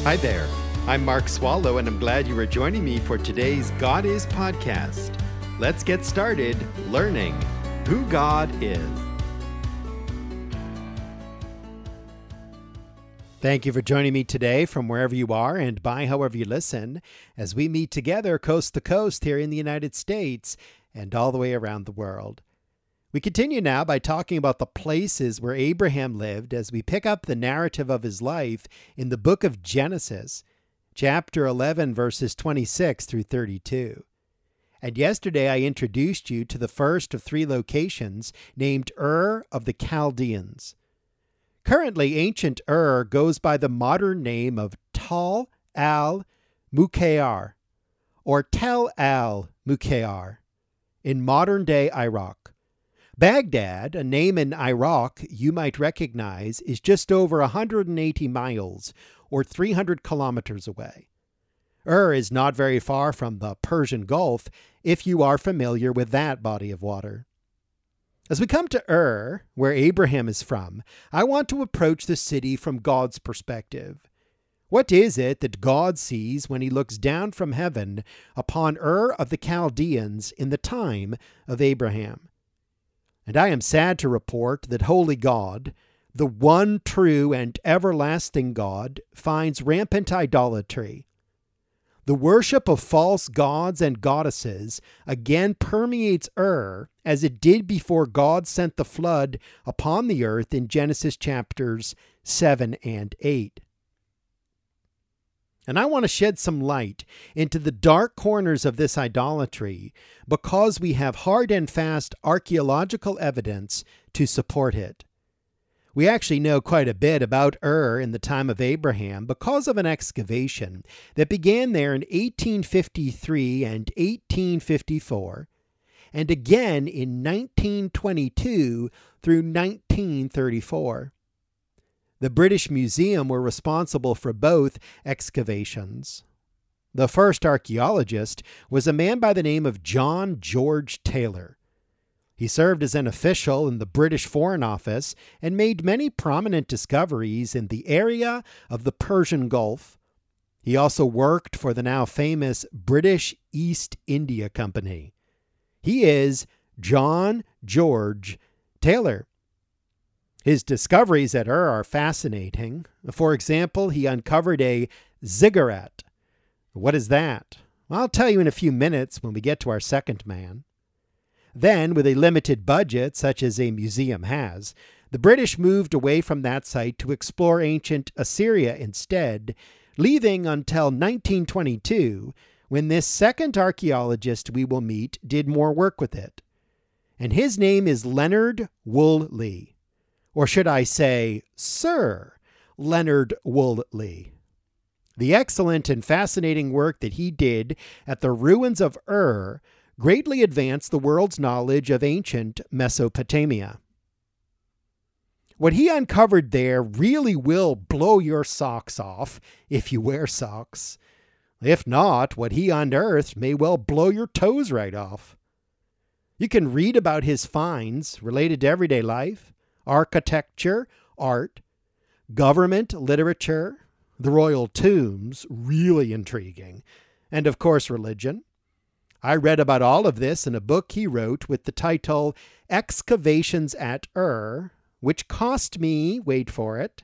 Hi there. I'm Mark Swallow, and I'm glad you are joining me for today's God Is podcast. Let's get started learning who God is. Thank you for joining me today from wherever you are and by however you listen as we meet together coast to coast here in the United States and all the way around the world. We continue now by talking about the places where Abraham lived as we pick up the narrative of his life in the book of Genesis, chapter 11, verses 26 through 32. And yesterday I introduced you to the first of three locations named Ur of the Chaldeans. Currently, ancient Ur goes by the modern name of Tal al-Mukayar, or Tel al-Mukayar, in modern-day Iraq. Baghdad, a name in Iraq you might recognize, is just over 180 miles, or 300 kilometers away. Ur is not very far from the Persian Gulf, if you are familiar with that body of water. As we come to Ur, where Abraham is from, I want to approach the city from God's perspective. What is it that God sees when he looks down from heaven upon Ur of the Chaldeans in the time of Abraham? And I am sad to report that holy God, the one true and everlasting God, finds rampant idolatry. The worship of false gods and goddesses again permeates Ur as it did before God sent the flood upon the earth in Genesis chapters 7 and 8. And I want to shed some light into the dark corners of this idolatry because we have hard and fast archaeological evidence to support it. We actually know quite a bit about Ur in the time of Abraham because of an excavation that began there in 1853 and 1854, and again in 1922 through 1934. The British Museum were responsible for both excavations. The first archaeologist was a man by the name of John George Taylor. He served as an official in the British Foreign Office and made many prominent discoveries in the area of the Persian Gulf. He also worked for the now famous British East India Company. He is John George Taylor. His discoveries at Ur are fascinating. For example, he uncovered a ziggurat. What is that? I'll tell you in a few minutes when we get to our second man. Then, with a limited budget, such as a museum has, the British moved away from that site to explore ancient Assyria instead, leaving until 1922, when this second archaeologist we will meet did more work with it. And his name is Leonard Woolley. Or should I say, Sir Leonard Woolley. The excellent and fascinating work that he did at the ruins of Ur greatly advanced the world's knowledge of ancient Mesopotamia. What he uncovered there really will blow your socks off, if you wear socks. If not, what he unearthed may well blow your toes right off. You can read about his finds related to everyday life, architecture, art, government, literature, the royal tombs, really intriguing, and of course religion. I read about all of this in a book he wrote with the title Excavations at Ur, which cost me, wait for it,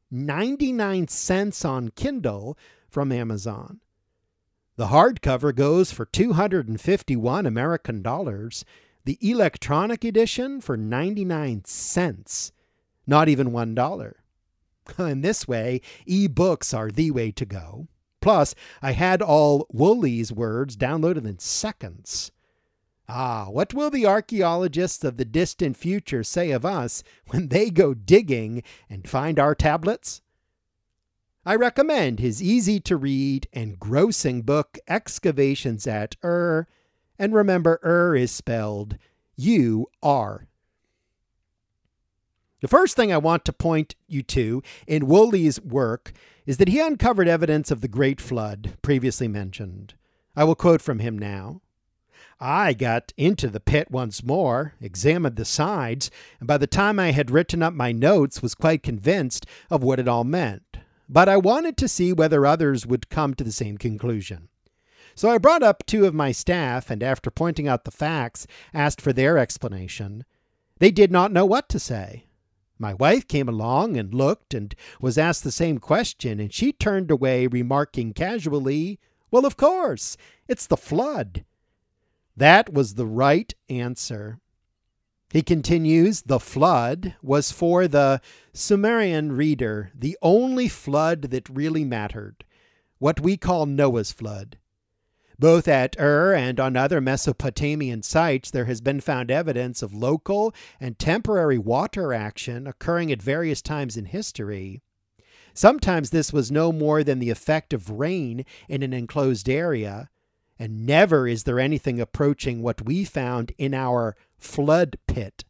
99 cents on Kindle from Amazon. The hardcover goes for 251 American dollars, the electronic edition for 99 cents, not even $1. In this way, e-books are the way to go. Plus, I had all Woolley's words downloaded in seconds. What will the archaeologists of the distant future say of us when they go digging and find our tablets? I recommend his easy-to-read and grossing book, Excavations at Ur, and remember, Ur is spelled U-R. The first thing I want to point you to in Woolley's work is that he uncovered evidence of the Great Flood previously mentioned. I will quote from him now. I got into the pit once more, examined the sides, and by the time I had written up my notes was quite convinced of what it all meant. but I wanted to see whether others would come to the same conclusion. So I brought up 2 of my staff, and after pointing out the facts, asked for their explanation. They did not know what to say. My wife came along and looked and was asked the same question, and she turned away, remarking casually, "Well, of course, it's the flood." That was the right answer. He continues, the flood was for the Sumerian reader the only flood that really mattered, what we call Noah's flood. Both at Ur and on other Mesopotamian sites, there has been found evidence of local and temporary water action occurring at various times in history. Sometimes this was no more than the effect of rain in an enclosed area, and never is there anything approaching what we found in our flood pit.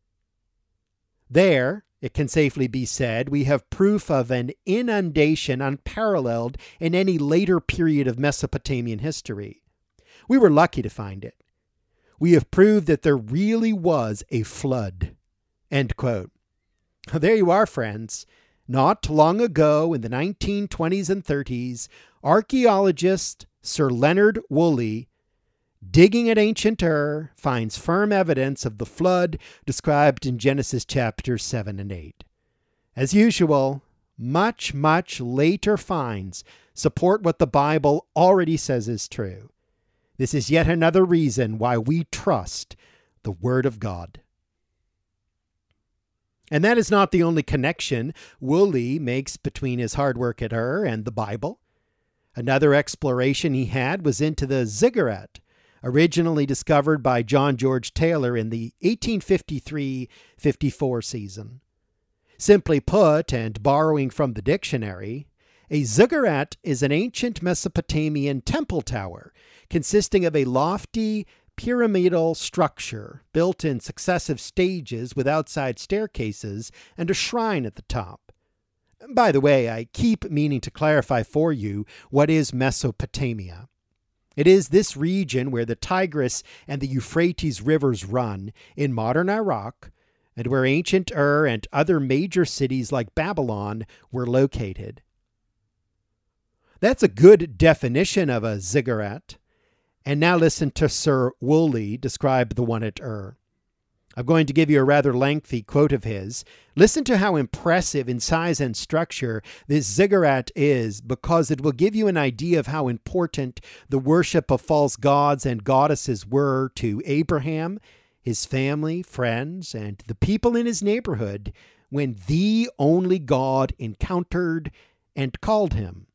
There, it can safely be said, we have proof of an inundation unparalleled in any later period of Mesopotamian history. We were lucky to find it. We have proved that there really was a flood." End quote. There you are, friends. Not long ago, in the 1920s and 30s, archaeologist Sir Leonard Woolley, digging at ancient Ur, finds firm evidence of the flood described in Genesis chapters 7 and 8. As usual, much later finds support what the Bible already says is true. This is yet another reason why we trust the Word of God. And that is not the only connection Woolley makes between his hard work at Ur and the Bible. Another exploration he had was into the ziggurat, originally discovered by John George Taylor in the 1853-54 season. Simply put, and borrowing from the dictionary, a ziggurat is an ancient Mesopotamian temple tower consisting of a lofty pyramidal structure built in successive stages with outside staircases and a shrine at the top. By the way, I keep meaning to clarify for you what is Mesopotamia. It is this region where the Tigris and the Euphrates rivers run in modern Iraq, and where ancient Ur and other major cities like Babylon were located. That's a good definition of a ziggurat. And now listen to Sir Woolley describe the one at Ur. I'm going to give you a rather lengthy quote of his. Listen to how impressive in size and structure this ziggurat is, because it will give you an idea of how important the worship of false gods and goddesses were to Abraham, his family, friends, and the people in his neighborhood when the only God encountered and called him.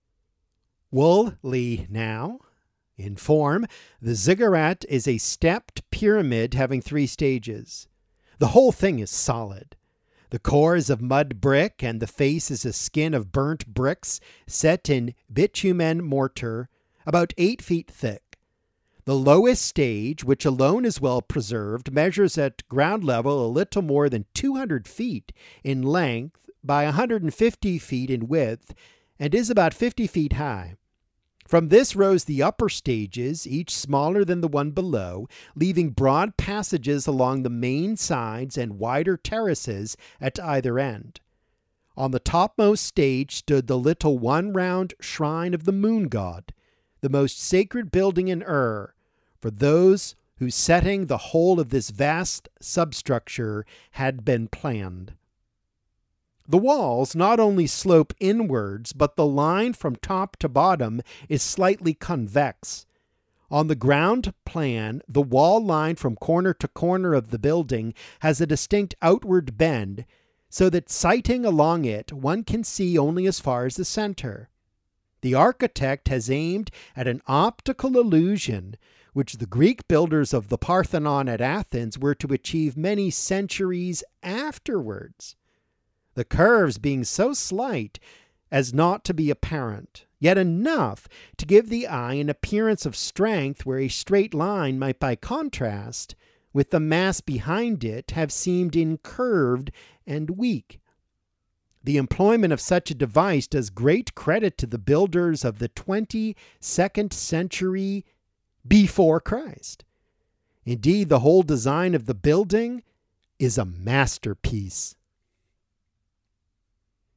Woolley now. In form, the ziggurat is a stepped pyramid having 3 stages. The whole thing is solid. The core is of mud brick, and the face is a skin of burnt bricks set in bitumen mortar, about 8 feet thick. The lowest stage, which alone is well preserved, measures at ground level a little more than 200 feet in length by 150 feet in width, and is about 50 feet high. From this rose the upper stages, each smaller than the one below, leaving broad passages along the main sides and wider terraces at either end. On the topmost stage stood the little one-round shrine of the moon god, the most sacred building in Ur, for those whose setting the whole of this vast substructure had been planned. The walls not only slope inwards, but the line from top to bottom is slightly convex. On the ground plan, the wall line from corner to corner of the building has a distinct outward bend, so that sighting along it, one can see only as far as the center. The architect has aimed at an optical illusion which the Greek builders of the Parthenon at Athens were to achieve many centuries afterwards. The curves being so slight as not to be apparent, yet enough to give the eye an appearance of strength where a straight line might by contrast with the mass behind it have seemed incurved and weak. The employment of such a device does great credit to the builders of the 22nd century before Christ. Indeed, the whole design of the building is a masterpiece.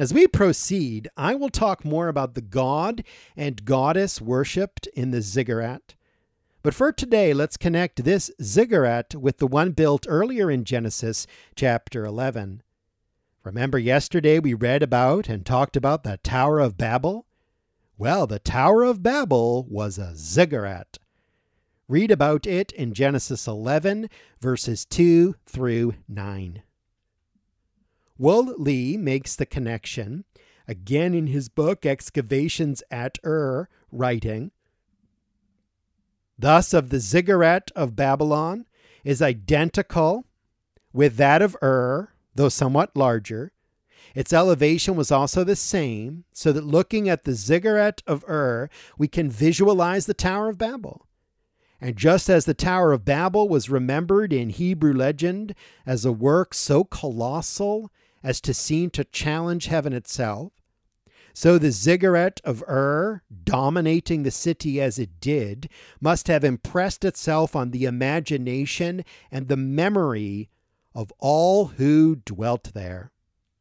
As we proceed, I will talk more about the god and goddess worshipped in the ziggurat. But for today, let's connect this ziggurat with the one built earlier in Genesis chapter 11. Remember yesterday we read about and talked about the Tower of Babel? Well, the Tower of Babel was a ziggurat. Read about it in Genesis 11, verses 2 through 9. Wool Lee makes the connection, again in his book Excavations at Ur, writing, "Thus of the ziggurat of Babylon is identical with that of Ur, though somewhat larger. Its elevation was also the same, so that looking at the ziggurat of Ur, we can visualize the Tower of Babel. And just as the Tower of Babel was remembered in Hebrew legend as a work so colossal as to seem to challenge heaven itself, so the ziggurat of Ur, dominating the city as it did, must have impressed itself on the imagination and the memory of all who dwelt there."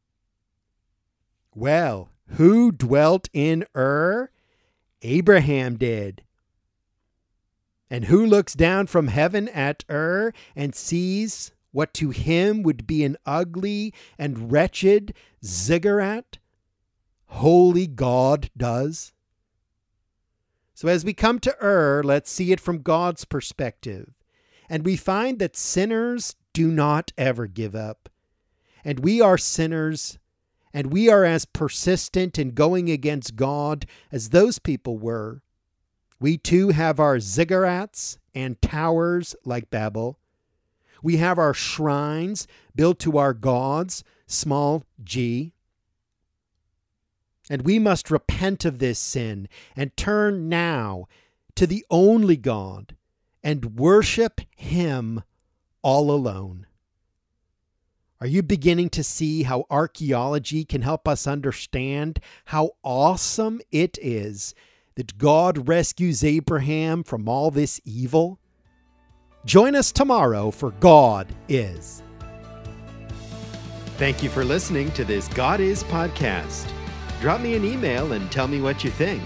Well, who dwelt in Ur? Abraham did. And who looks down from heaven at Ur and sees what to him would be an ugly and wretched ziggurat? Holy God does. So as we come to Ur, let's see it from God's perspective. And we find that sinners do not ever give up. And we are sinners, and we are as persistent in going against God as those people were. We too have our ziggurats and towers like Babel. We have our shrines built to our gods, small g. And we must repent of this sin and turn now to the only God and worship Him all alone. Are you beginning to see how archaeology can help us understand how awesome it is that God rescues Abraham from all this evil? Join us tomorrow for God Is. Thank you for listening to this God Is podcast. Drop me an email and tell me what you think.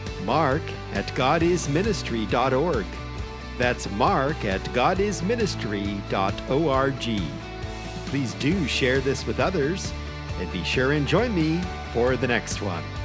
mark@godisministry.org. That's mark@godisministry.org. Please do share this with others, and be sure and join me for the next one.